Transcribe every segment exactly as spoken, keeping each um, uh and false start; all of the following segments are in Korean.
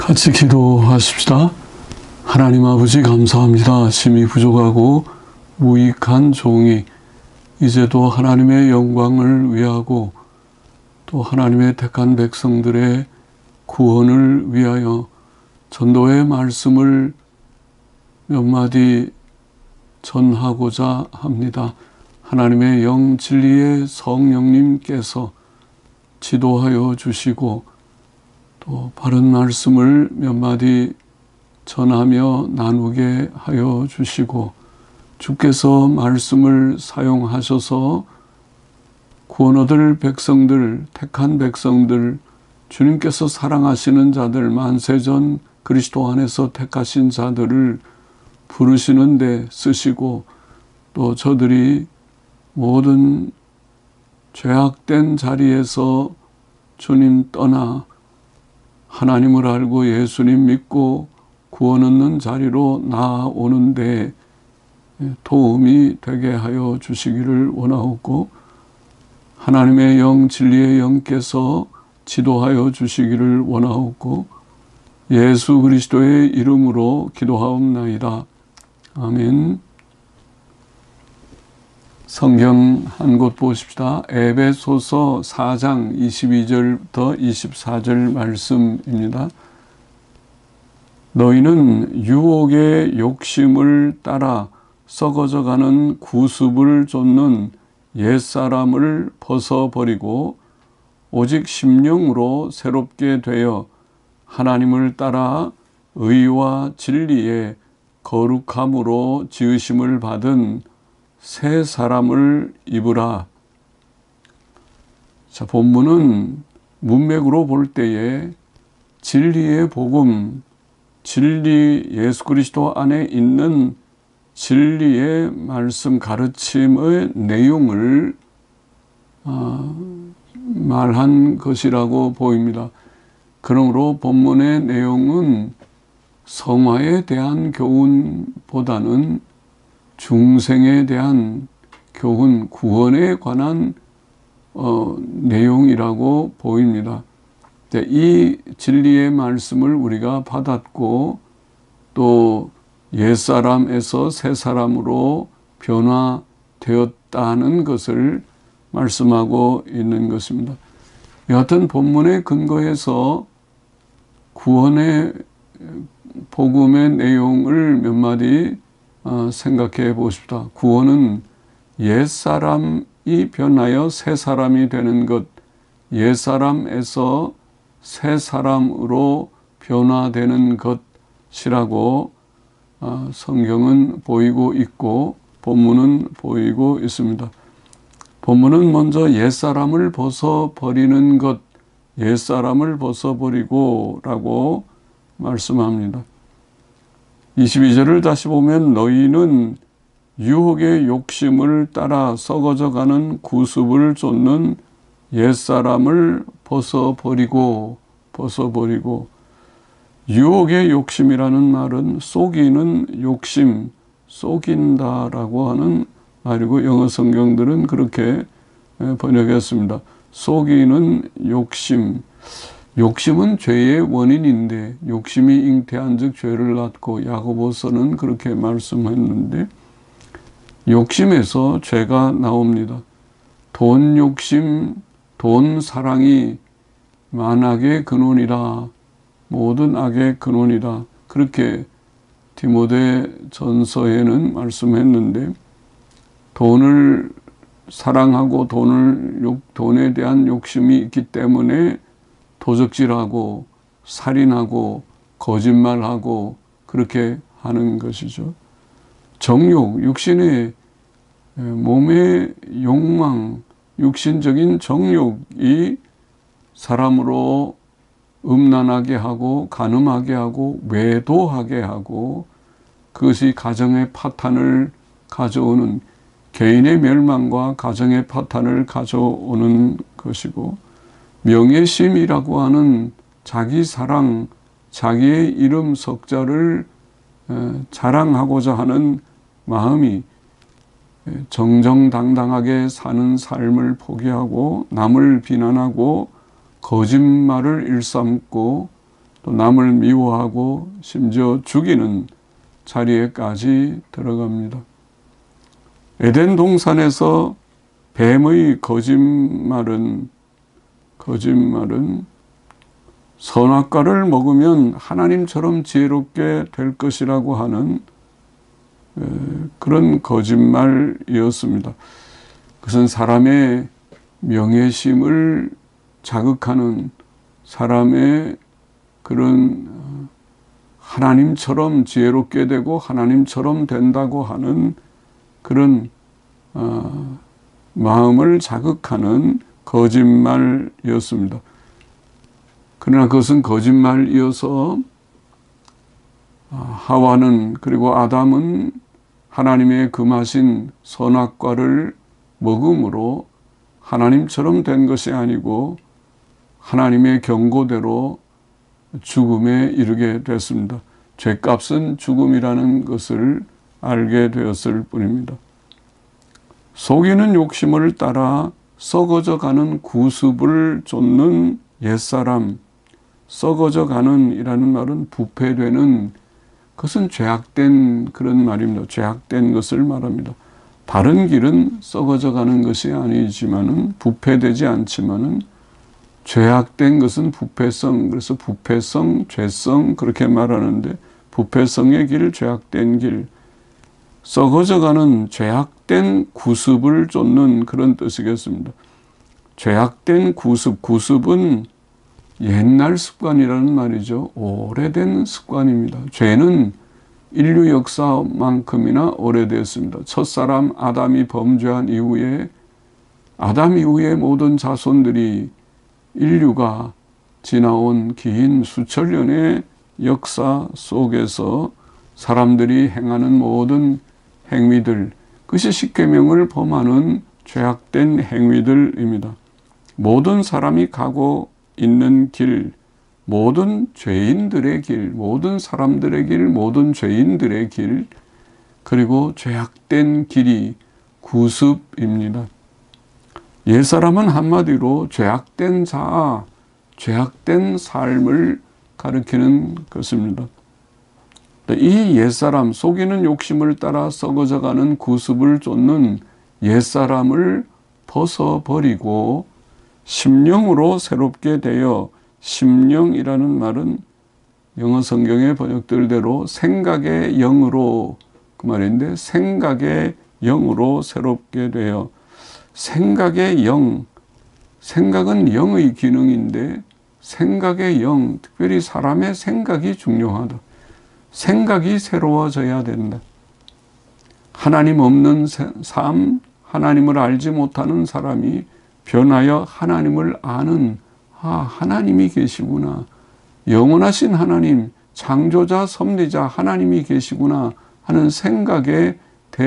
같이 기도하십시다. 하나님 아버지 감사합니다. 심히 부족하고 무익한 종이 이제도 하나님의 영광을 위하고 또 하나님의 택한 백성들의 구원을 위하여 전도의 말씀을 몇 마디 전하고자 합니다. 하나님의 영 진리의 성령님께서 지도하여 주시고 또 바른 말씀을 몇 마디 전하며 나누게 하여 주시고 주께서 말씀을 사용하셔서 구원 얻을 백성들, 택한 백성들, 주님께서 사랑하시는 자들, 만세전 그리스도 안에서 택하신 자들을 부르시는 데 쓰시고 또 저들이 모든 죄악된 자리에서 주님 떠나 하나님을 알고 예수님 믿고 구원 얻는 자리로 나아오는데 도움이 되게 하여 주시기를 원하옵고 하나님의 영 진리의 영께서 지도하여 주시기를 원하옵고 예수 그리스도의 이름으로 기도하옵나이다. 아멘. 성경 한 곳 보십시다. 에베소서 사 장 이십이 절부터 이십사 절 말씀입니다. 너희는 유혹의 욕심을 따라 썩어져가는 구습을 좇는 옛사람을 벗어버리고 오직 심령으로 새롭게 되어 하나님을 따라 의와 진리의 거룩함으로 지으심을 받은 새 사람을 입으라. 자, 본문은 문맥으로 볼 때에 진리의 복음, 진리 예수 그리스도 안에 있는 진리의 말씀 가르침의 내용을 어, 말한 것이라고 보입니다. 그러므로 본문의 내용은 성화에 대한 교훈보다는 중생에 대한 교훈, 구원에 관한 어, 내용이라고 보입니다. 이 진리의 말씀을 우리가 받았고 또 옛사람에서 새사람으로 변화되었다는 것을 말씀하고 있는 것입니다. 여하튼 본문의 근거에서 구원의 복음의 내용을 몇 마디 생각해 보십시다. 구원은 옛사람이 변하여 새사람이 되는 것, 옛사람에서 새사람으로 변화되는 것이라고 성경은 보이고 있고 본문은 보이고 있습니다. 본문은 먼저 옛사람을 벗어버리는 것, 옛사람을 벗어버리고 라고 말씀합니다. 이십이 절을 다시 보면 너희는 유혹의 욕심을 따라 썩어져가는 구습을 좇는 옛사람을 벗어버리고 벗어버리고 유혹의 욕심이라는 말은 속이는 욕심, 속인다라고 하는 말이고 영어 성경들은 그렇게 번역했습니다. 속이는 욕심. 욕심은 죄의 원인인데 욕심이 잉태한 즉 죄를 낳고 야고보서는 그렇게 말씀했는데 욕심에서 죄가 나옵니다. 돈 욕심, 돈 사랑이 만악의 근원이라 모든 악의 근원이라 그렇게 디모데 전서에는 말씀했는데 돈을 사랑하고 돈을 돈에 대한 욕심이 있기 때문에 도적질하고 살인하고 거짓말하고 그렇게 하는 것이죠. 정욕, 육신의 몸의 욕망, 육신적인 정욕이 사람으로 음란하게 하고 간음하게 하고 외도하게 하고 그것이 가정의 파탄을 가져오는 개인의 멸망과 가정의 파탄을 가져오는 것이고 명예심이라고 하는 자기 사랑, 자기의 이름 석자를 자랑하고자 하는 마음이 정정당당하게 사는 삶을 포기하고 남을 비난하고 거짓말을 일삼고 또 남을 미워하고 심지어 죽이는 자리에까지 들어갑니다. 에덴 동산에서 뱀의 거짓말은 거짓말은 선악과를 먹으면 하나님처럼 지혜롭게 될 것이라고 하는 그런 거짓말이었습니다. 그것은 사람의 명예심을 자극하는, 사람의 그런 하나님처럼 지혜롭게 되고 하나님처럼 된다고 하는 그런 어, 마음을 자극하는 거짓말이었습니다. 그러나 그것은 거짓말이어서 하와는, 그리고 아담은 하나님의 금하신 선악과를 먹음으로 하나님처럼 된 것이 아니고 하나님의 경고대로 죽음에 이르게 됐습니다. 죄값은 죽음이라는 것을 알게 되었을 뿐입니다. 속이는 욕심을 따라 썩어져가는 구습을 쫓는 옛사람, 썩어져가는 이라는 말은 부패되는, 그것은 죄악된 그런 말입니다. 죄악된 것을 말합니다. 바른 길은 썩어져가는 것이 아니지만은, 부패되지 않지만은, 죄악된 것은 부패성, 그래서 부패성, 죄성 그렇게 말하는데, 부패성의 길, 죄악된 길, 썩어져가는 죄악된 구습을 쫓는 그런 뜻이겠습니다. 죄악된 구습, 구습은 옛날 습관이라는 말이죠. 오래된 습관입니다. 죄는 인류 역사만큼이나 오래됐습니다. 첫사람 아담이 범죄한 이후에, 아담 이후의 모든 자손들이 인류가 지나온 긴 수천 년의 역사 속에서 사람들이 행하는 모든 행위들, 그것이 십계명을 범하는 죄악된 행위들입니다. 모든 사람이 가고 있는 길, 모든 죄인들의 길, 모든 사람들의 길, 모든 죄인들의 길, 그리고 죄악된 길이 구습입니다. 옛사람은 한마디로 죄악된 자아, 죄악된 삶을 가리키는 것입니다. 이 옛사람, 속이는 욕심을 따라 썩어져가는 구습을 쫓는 옛사람을 벗어버리고 심령으로 새롭게 되어, 심령이라는 말은 영어 성경의 번역들대로 생각의 영으로, 그 말인데, 생각의 영으로 새롭게 되어, 생각의 영, 생각은 영의 기능인데 생각의 영, 특별히 사람의 생각이 중요하다. 생각이 새로워져야 된다. 하나님 없는 삶, 하나님을 알지 못하는 사람이 변하여 하나님을 아는, 아, 하나님이 계시구나, 영원하신 하나님, 창조자, 섭리자 하나님이 계시구나 하는 생각의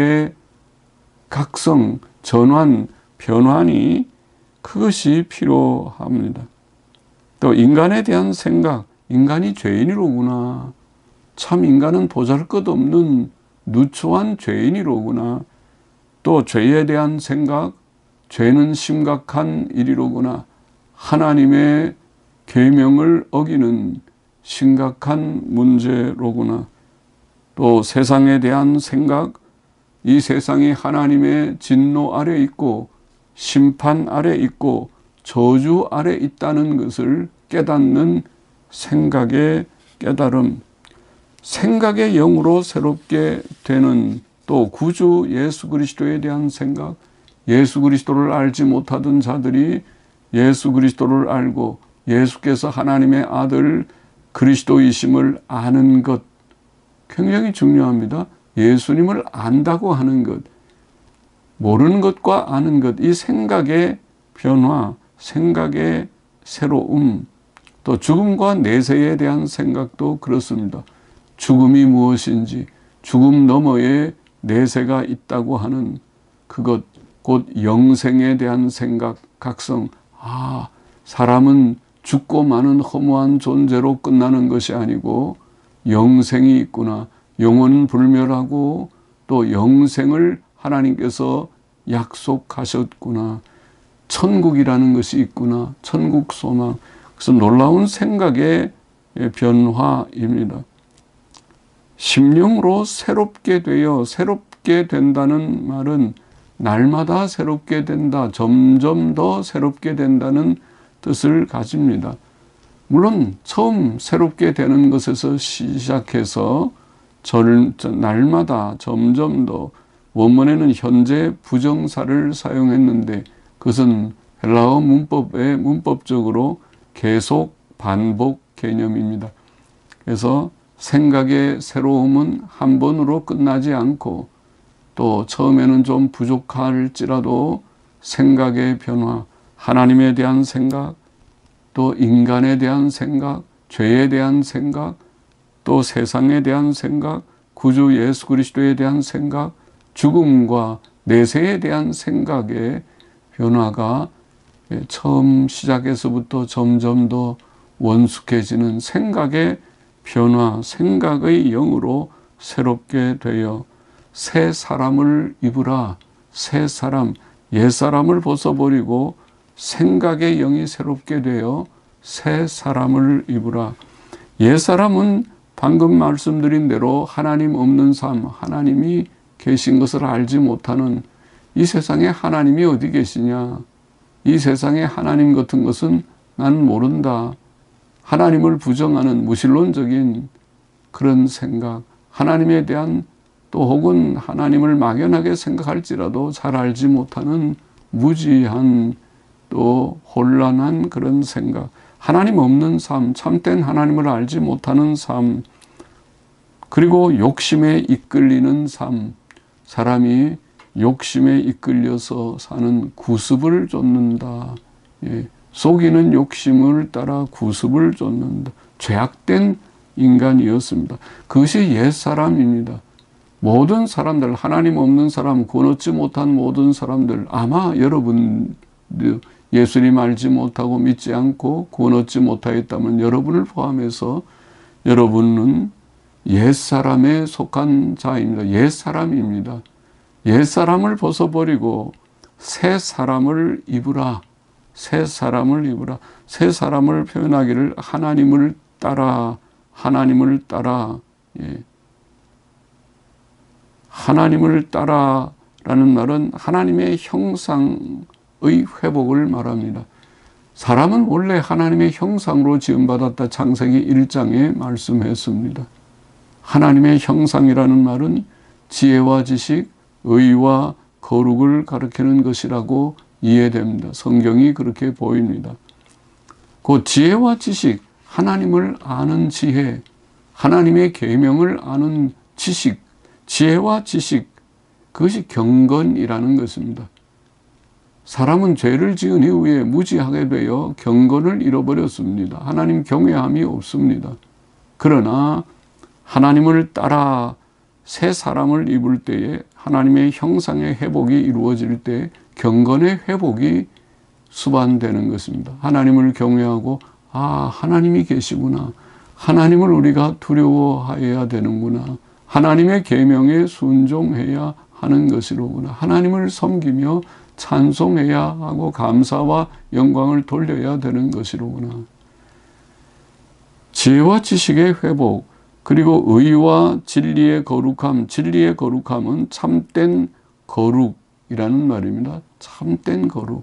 대각성, 전환, 변환이 그것이 필요합니다. 또 인간에 대한 생각, 인간이 죄인이로구나, 참 인간은 보잘것없는 누추한 죄인이로구나, 또 죄에 대한 생각, 죄는 심각한 일이로구나, 하나님의 계명을 어기는 심각한 문제로구나, 또 세상에 대한 생각, 이 세상이 하나님의 진노 아래 있고 심판 아래 있고 저주 아래 있다는 것을 깨닫는 생각의 깨달음, 생각의 영으로 새롭게 되는, 또 구주 예수 그리스도에 대한 생각, 예수 그리스도를 알지 못하던 자들이 예수 그리스도를 알고 예수께서 하나님의 아들 그리스도이심을 아는 것, 굉장히 중요합니다. 예수님을 안다고 하는 것, 모르는 것과 아는 것, 이 생각의 변화, 생각의 새로움, 또 죽음과 내세에 대한 생각도 그렇습니다. 죽음이 무엇인지, 죽음 너머에 내세가 있다고 하는 그것, 곧 영생에 대한 생각, 각성. 아, 사람은 죽고 마는 허무한 존재로 끝나는 것이 아니고 영생이 있구나, 영원은 불멸하고 또 영생을 하나님께서 약속하셨구나, 천국이라는 것이 있구나, 천국 소망. 그래서 놀라운 생각의 변화입니다. 심령으로 새롭게 되어 새롭게 된다는 말은 날마다 새롭게 된다, 점점 더 새롭게 된다는 뜻을 가집니다. 물론 처음 새롭게 되는 것에서 시작해서 절, 날마다 점점 더, 원문에는 현재 부정사를 사용했는데 그것은 헬라어 문법의 문법적으로 계속 반복 개념입니다. 그래서 생각의 새로움은 한 번으로 끝나지 않고 또 처음에는 좀 부족할지라도 생각의 변화, 하나님에 대한 생각, 또 인간에 대한 생각, 죄에 대한 생각, 또 세상에 대한 생각, 구주 예수 그리스도에 대한 생각, 죽음과 내세에 대한 생각의 변화가 처음 시작에서부터 점점 더 원숙해지는 생각의 변화, 생각의 영으로 새롭게 되어 새 사람을 입으라. 새 사람, 옛사람을 벗어버리고 생각의 영이 새롭게 되어 새 사람을 입으라. 옛사람은 방금 말씀드린 대로 하나님 없는 삶, 하나님이 계신 것을 알지 못하는, 이 세상에 하나님이 어디 계시냐, 이 세상에 하나님 같은 것은 난 모른다, 하나님을 부정하는 무신론적인 그런 생각, 하나님에 대한 또 혹은 하나님을 막연하게 생각할지라도 잘 알지 못하는 무지한 또 혼란한 그런 생각, 하나님 없는 삶, 참된 하나님을 알지 못하는 삶, 그리고 욕심에 이끌리는 삶, 사람이 욕심에 이끌려서 사는 구습을 좇는다. 예, 속이는 욕심을 따라 구습을 좇는다. 죄악된 인간이었습니다. 그것이 옛사람입니다. 모든 사람들, 하나님 없는 사람, 구원 얻지 못한 모든 사람들, 아마 여러분 예수님 알지 못하고 믿지 않고 구원 얻지 못하였다면 여러분을 포함해서 여러분은 옛사람에 속한 자입니다. 옛사람입니다. 옛사람을 벗어버리고 새 사람을 입으라. 새 사람을 입으라. 새 사람을 표현하기를 하나님을 따라, 하나님을 따라, 예. 하나님을 따라라는 말은 하나님의 형상의 회복을 말합니다. 사람은 원래 하나님의 형상으로 지음받았다. 창세기 일 장에 말씀했습니다. 하나님의 형상이라는 말은 지혜와 지식, 의와 거룩을 가리키는 것이라고 이해됩니다. 성경이 그렇게 보입니다. 그 지혜와 지식, 하나님을 아는 지혜, 하나님의 계명을 아는 지식, 지혜와 지식, 그것이 경건이라는 것입니다. 사람은 죄를 지은 이후에 무지하게 되어 경건을 잃어버렸습니다. 하나님 경외함이 없습니다. 그러나 하나님을 따라 새 사람을 입을 때에 하나님의 형상의 회복이 이루어질 때 경건의 회복이 수반되는 것입니다. 하나님을 경외하고 아, 하나님이 계시구나. 하나님을 우리가 두려워해야 되는구나. 하나님의 계명에 순종해야 하는 것이로구나. 하나님을 섬기며 찬송해야 하고 감사와 영광을 돌려야 되는 것이로구나. 지혜와 지식의 회복, 그리고 의와 진리의 거룩함, 진리의 거룩함은 참된 거룩이라는 말입니다. 참된 거룩.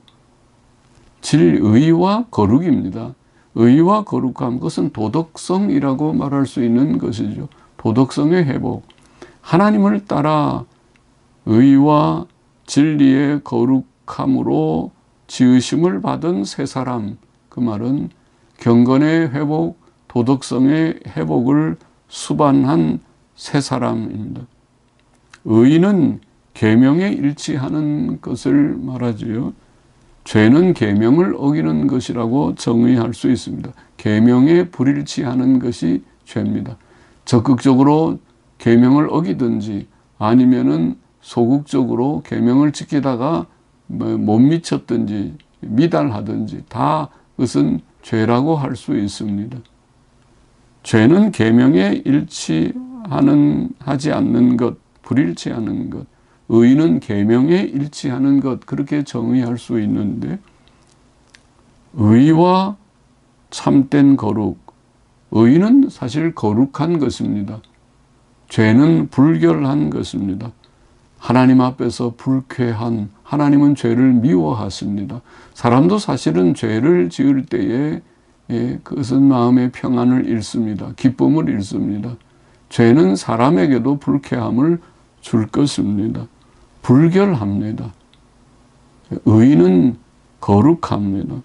진의와 거룩입니다. 의와 거룩함, 그것은 도덕성이라고 말할 수 있는 것이죠. 도덕성의 회복. 하나님을 따라 의와 진리의 거룩함으로 지으심을 받은 새 사람, 그 말은 경건의 회복, 도덕성의 회복을 수반한 새 사람입니다. 의는 계명에 일치하는 것을 말하지요. 죄는 계명을 어기는 것이라고 정의할 수 있습니다. 계명에 불일치하는 것이 죄입니다. 적극적으로 계명을 어기든지 아니면은 소극적으로 계명을 지키다가 못 미쳤든지 미달하든지 다 그것은 죄라고 할 수 있습니다. 죄는 계명에 일치하는 하지 않는 것, 불일치하는 것. 의는 계명에 일치하는 것, 그렇게 정의할 수 있는데 의와 참된 거룩, 의는 사실 거룩한 것입니다. 죄는 불결한 것입니다. 하나님 앞에서 불쾌한, 하나님은 죄를 미워하십니다. 사람도 사실은 죄를 지을 때에 예, 그것은 마음의 평안을 잃습니다. 기쁨을 잃습니다. 죄는 사람에게도 불쾌함을 줄 것입니다. 불결합니다. 의는 거룩합니다.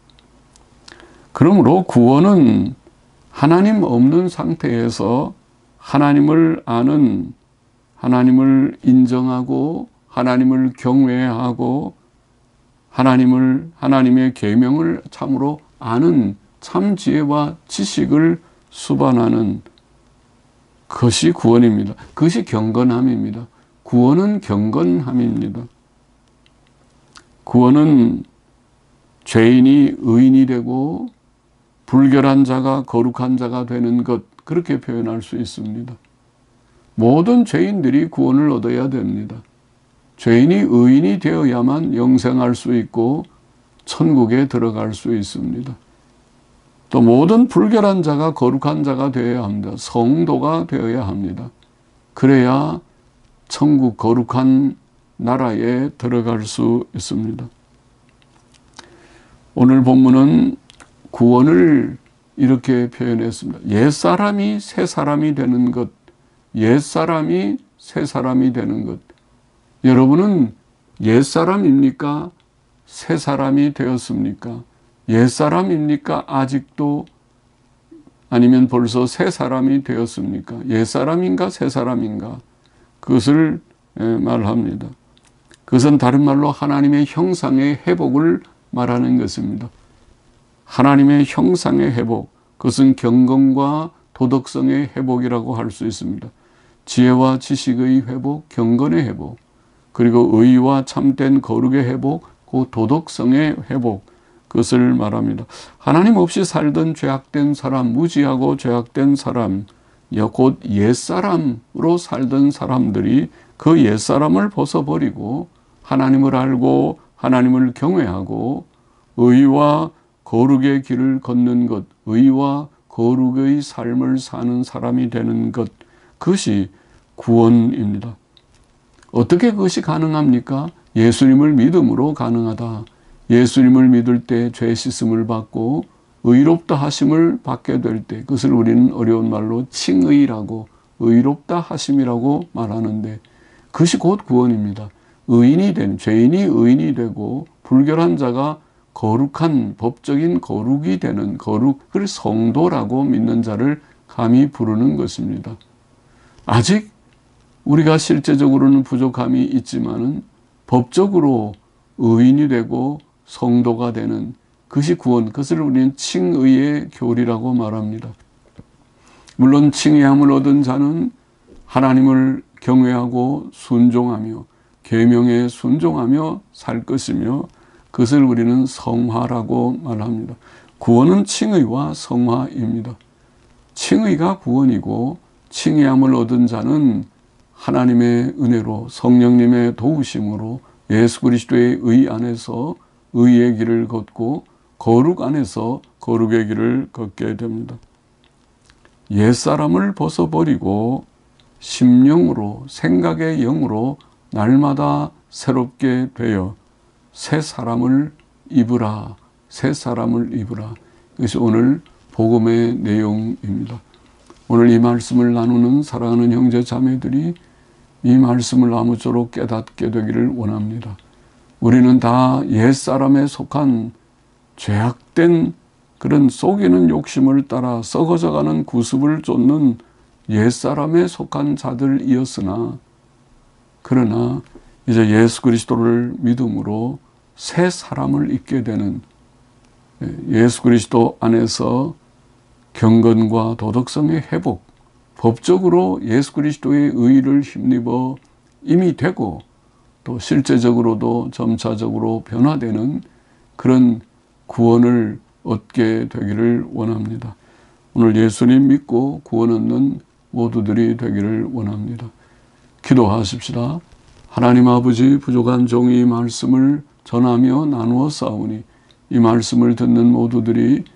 그러므로 구원은 하나님 없는 상태에서 하나님을 아는, 하나님을 인정하고 하나님을 경외하고 하나님을, 하나님의 계명을 참으로 아는 참 지혜와 지식을 수반하는 것이 구원입니다. 그것이 경건함입니다. 구원은 경건함입니다. 구원은 죄인이 의인이 되고 불결한 자가 거룩한 자가 되는 것, 그렇게 표현할 수 있습니다. 모든 죄인들이 구원을 얻어야 됩니다. 죄인이 의인이 되어야만 영생할 수 있고 천국에 들어갈 수 있습니다. 또 모든 불결한 자가 거룩한 자가 되어야 합니다. 성도가 되어야 합니다. 그래야 천국 거룩한 나라에 들어갈 수 있습니다. 오늘 본문은 구원을 이렇게 표현했습니다. 옛사람이 새사람이 되는 것, 옛사람이 새사람이 되는 것. 여러분은 옛사람입니까? 새사람이 되었습니까? 옛사람입니까? 아직도 아니면 벌써 새사람이 되었습니까? 옛사람인가 새사람인가? 그것을 말합니다. 그것은 다른 말로 하나님의 형상의 회복을 말하는 것입니다. 하나님의 형상의 회복, 그것은 경건과 도덕성의 회복이라고 할 수 있습니다. 지혜와 지식의 회복, 경건의 회복, 그리고 의와 참된 거룩의 회복, 그 도덕성의 회복, 그것을 말합니다. 하나님 없이 살던 죄악된 사람, 무지하고 죄악된 사람, 곧 옛사람으로 살던 사람들이 그 옛사람을 벗어버리고 하나님을 알고 하나님을 경외하고 의와 거룩의 길을 걷는 것, 의와 거룩의 삶을 사는 사람이 되는 것, 그것이 구원입니다. 어떻게 그것이 가능합니까? 예수님을 믿음으로 가능하다. 예수님을 믿을 때 죄 씻음을 받고 의롭다 하심을 받게 될 때, 그것을 우리는 어려운 말로 칭의라고, 의롭다 하심이라고 말하는데, 그것이 곧 구원입니다. 의인이 된, 죄인이 의인이 되고 불결한 자가 거룩한 법적인 거룩이 되는, 거룩을 성도라고 믿는 자를 감히 부르는 것입니다. 아직 우리가 실제적으로는 부족함이 있지만은 법적으로 의인이 되고 성도가 되는 그것이 구원, 그것을 우리는 칭의의 교리라고 말합니다. 물론 칭의함을 얻은 자는 하나님을 경외하고 순종하며 계명에 순종하며 살 것이며, 그것을 우리는 성화라고 말합니다. 구원은 칭의와 성화입니다. 칭의가 구원이고 칭의함을 얻은 자는 하나님의 은혜로 성령님의 도우심으로 예수 그리스도의 의 안에서 의의 길을 걷고 거룩 안에서 거룩의 길을 걷게 됩니다. 옛사람을 벗어버리고 심령으로, 생각의 영으로 날마다 새롭게 되어 새 사람을 입으라, 새 사람을 입으라. 이것이 오늘 복음의 내용입니다. 오늘 이 말씀을 나누는 사랑하는 형제 자매들이 이 말씀을 아무쪼록 깨닫게 되기를 원합니다. 우리는 다 옛사람에 속한 죄악된 그런 속이는 욕심을 따라 썩어져가는 구습을 쫓는 옛사람에 속한 자들이었으나, 그러나 이제 예수 그리스도를 믿음으로 새 사람을 입게 되는, 예수 그리스도 안에서 경건과 도덕성의 회복, 법적으로 예수 그리스도의 의를 힘입어 이미 되고 또 실제적으로도 점차적으로 변화되는 그런 구원을 얻게 되기를 원합니다. 오늘 예수님 믿고 구원 얻는 모두들이 되기를 원합니다. 기도하십시다. 하나님 아버지, 부족한 종이 이 말씀을 전하며 나누어 싸우니 이 말씀을 듣는 모두들이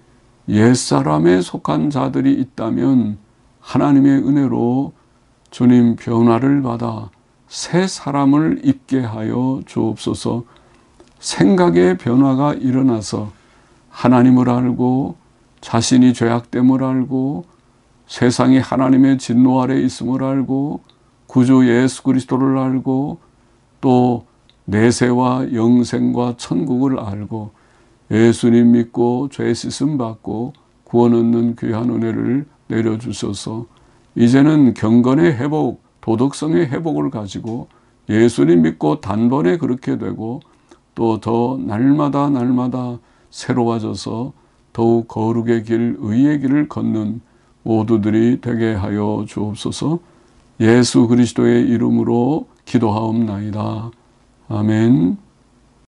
옛사람에 속한 자들이 있다면 하나님의 은혜로 주님 변화를 받아 새 사람을 입게 하여 주옵소서. 생각의 변화가 일어나서 하나님을 알고 자신이 죄악됨을 알고 세상이 하나님의 진노 아래 있음을 알고 구주 예수 그리스도를 알고 또 내세와 영생과 천국을 알고 예수님 믿고 죄 씻음 받고 구원 얻는 귀한 은혜를 내려주셔서 이제는 경건의 회복, 도덕성의 회복을 가지고 예수님 믿고 단번에 그렇게 되고 또 더 날마다 날마다 새로워져서 더욱 거룩의 길, 의의 길을 걷는 모두들이 되게 하여 주옵소서. 예수 그리스도의 이름으로 기도하옵나이다. 아멘.